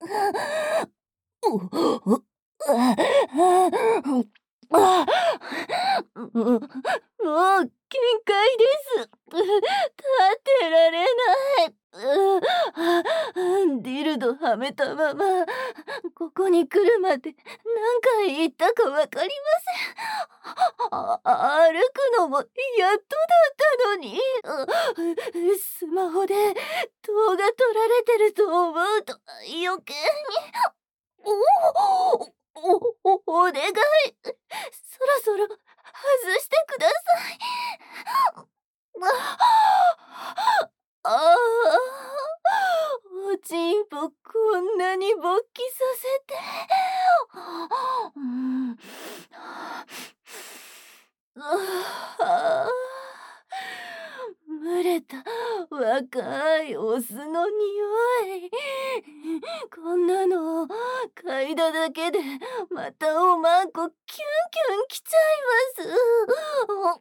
もう限界です。立ってられない。ディルドはめたまま、ここに来るまで何回行ったかわかりません。歩くのもやっとだったのに。スマホで動画撮られてると思うと余計に。お願い。そろそろ外してください。ああ、おちんぽこんなに勃起させて。うん、蒸れた若いオスの匂い。こんなの嗅いだだけでまたおまんこキュンキュンきちゃいます。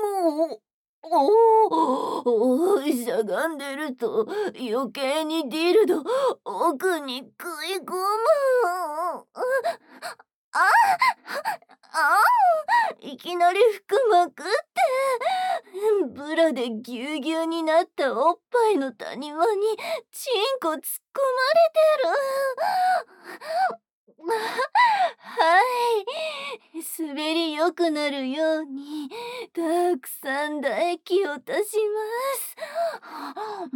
しゃがんでると余計にディルド奥に食い込む。あいきなり服まくってブラでぎゅうぎゅうになったおっぱいの谷間にチンコ突っ込まれてる。はい、滑りよくなるようにたくさん唾液を出します。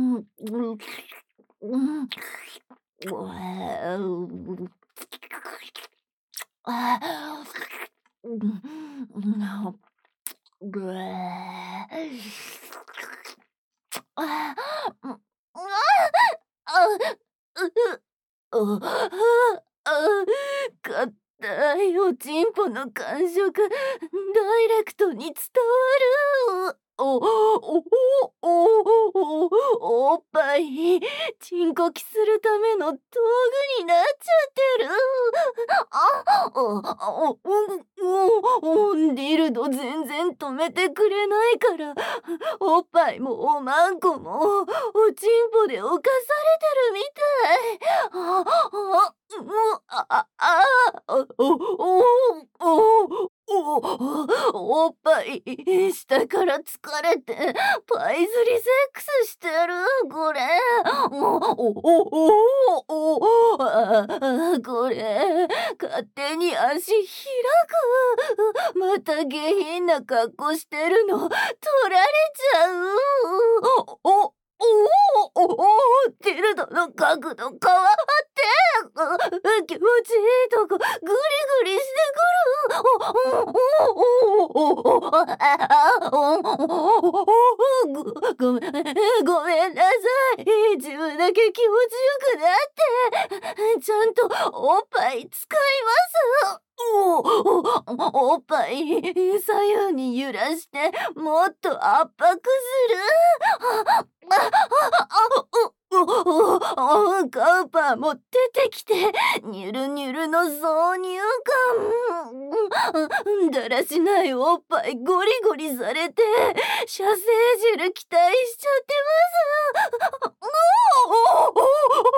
硬いおちんぽの感触ダイレクトに伝わる。おっぱいチンコキするための道具になっちゃってる。ディルド全然止めてくれないからおっぱいもおまんこもおちんぽで犯されてるみたい。おっぱい下から疲れてパイズリセックスしてるこれ。これ勝手に足開く。また下品な格好してるの取られちゃう。ティルドの角度変わって気持ちいいとこグリグリしてくる。ごめんなさい。自分だけ気持ちよくなってちゃんとおっぱい使います。おっぱい左右に揺らしてもっと圧迫する。カウパーも出てきてニュルニュルの挿入感。だらしないおっぱいゴリゴリされて射精汁期待しちゃってます。おまんこ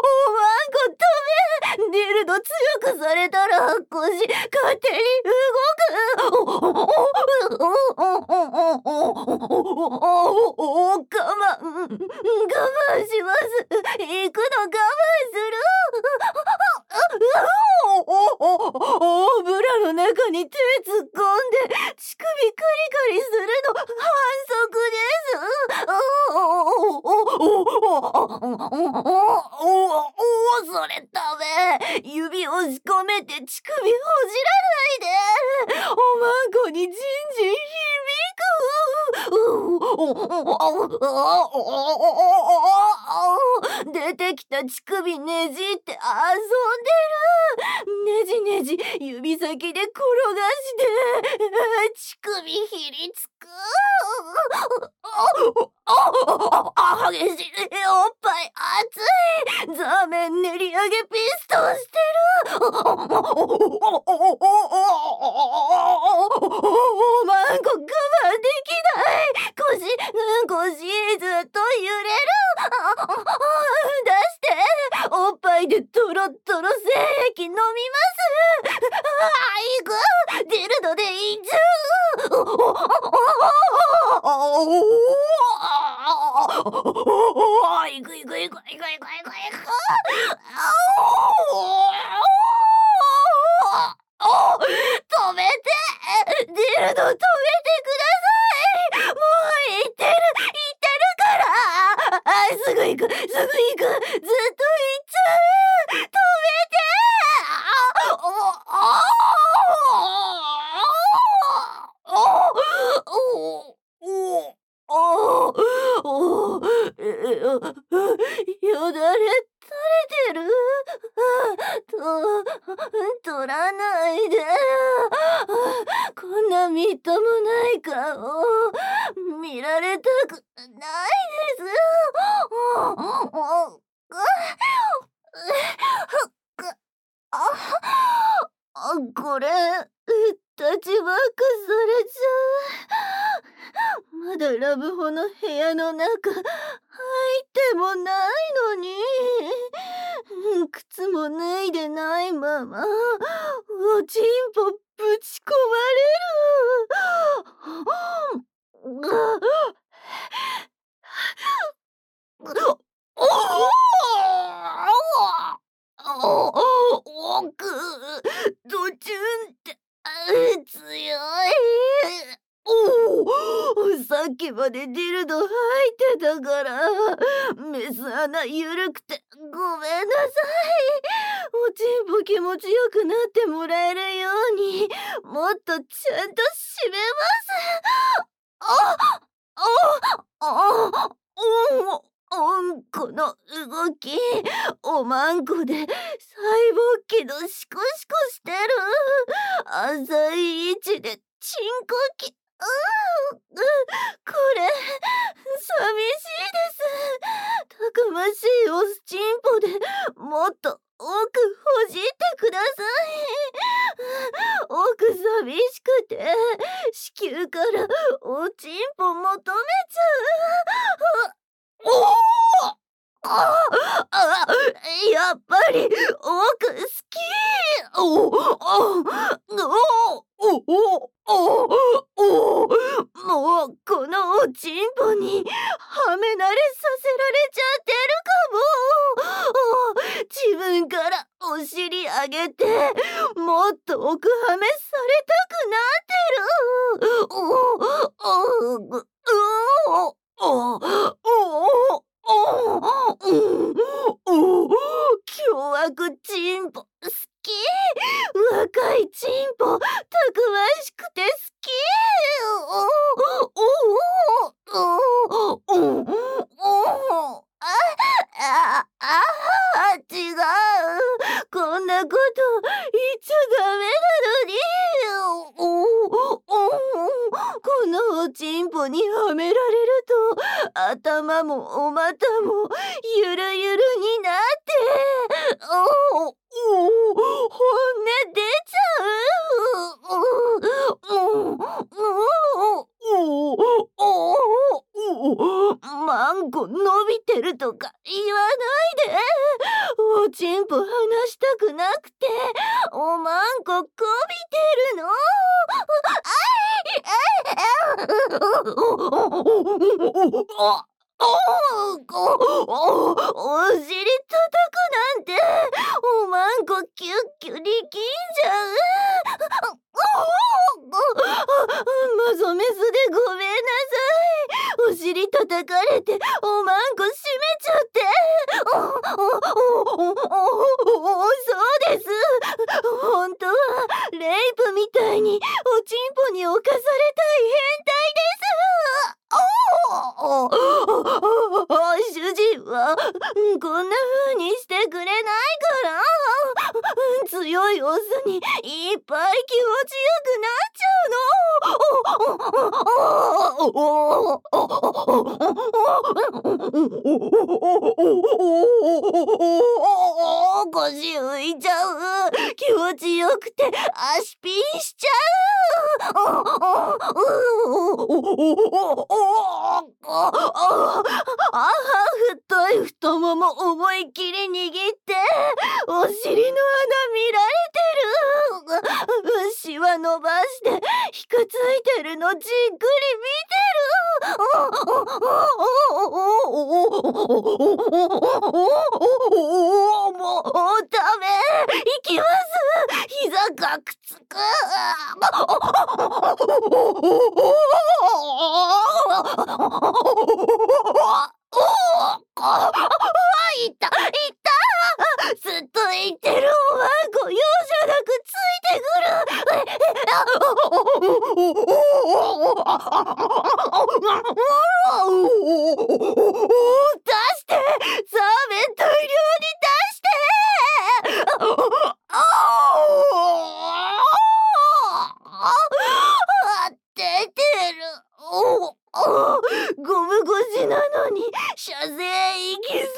止め。ディルド強くされたら腰勝手に動く。我慢します。行くの我慢する。ブラの中に手突っ込んで乳首カリカリするの反則です。それダメ。指押し込めて乳首ほじらないで。おまんこにじんじん響く。出てきた乳首ねじって遊んでる。ねじねじ指先で転がして乳首ひりつく。激しいおっぱい熱い。ザーメン練り上げピストンしてる。おまんこ我慢できない。腰ずっと揺れる。出しておっぱいいでトロットロ精液飲みます。行く、ディルドでいいじゃん。行く行く行く行く行く行く行く。止めて、ディルド止めてください。もう言ってるから。すぐ行く、すぐ行く、ずっと行っちゃう。止めて。よだれ垂れてる。取らないで。こんなみっともない顔見られたくないです。これ立ちばっかされちゃう。まだラブホの部屋の中入ってもないのに、靴も脱いでないままおちんぽぶち込まれる。奥ドチュンって強い。さっきまでディルド入ってたからメス穴緩くてごめんなさい。おちんぽ気持ちよくなってもらえるようにもっとちゃんと締めます。この動きおまんこで細胞気のシコシコしてる。浅い位置でチンコキ。これ寂しいです。たくましいおちんぽでもっと奥ほじってください。奥寂しくて子宮からおちんぽ求めちゃう。やっぱり奥好き。もうこのおちんぽにはめ慣れさせられちゃってるかも。自分からお尻上げてもっと奥はめされたくなってる。凶悪チンポ好き。若いチンポたくましくて好き。違う。こんなこと言っちゃダメなのに。このおちんぽにはめられると頭もお股もゆるゆるになって本音出ちゃう。マンコ伸びてるとか言わないで。おちんぽ離したくなくておまんここびてるの。お尻叩くなんておまんこキュッキュ力んじゃう。マゾメスでごめんなさい。お尻叩かれておまんこ閉めちゃって。そうです。本当はレイプみたいにおちんぽに侵されたい変態です。主人はこんな風にしてくれないから強いオスにいっぱい気持ちよくなっちゃうの。腰浮いちゃう。気持ちよくて足ピンしちゃう。太い太もも思いっきり握って尻の穴見られてる。シワ伸ばしてひくついてるのじっくり見てる。もうダメ。行きます。膝がくっつく。いたいた。ずっと言ってるおまんこ容赦なくついてくる。出して、ザーメン大量に出して。出てる。ゴム越しなのに射精息する。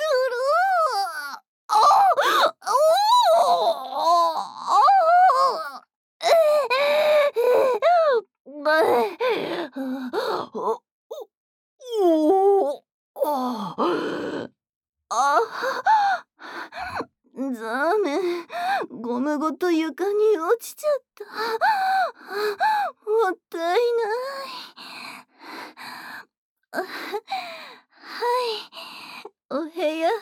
ザーメンゴムごと床に落ちちゃった。もったいない。はい、お部屋入ります。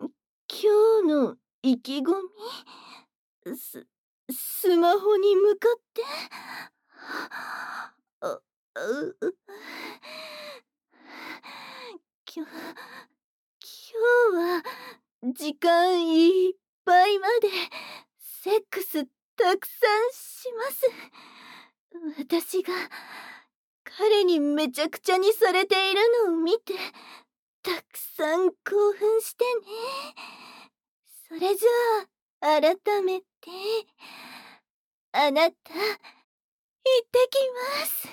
今日の意気込み、スマホに向かって。今日は時間いっぱいまでセックスたくさんします。私が彼にめちゃくちゃにされているのを見てたくさん興奮してね。それじゃあ改めてあなた行ってきます。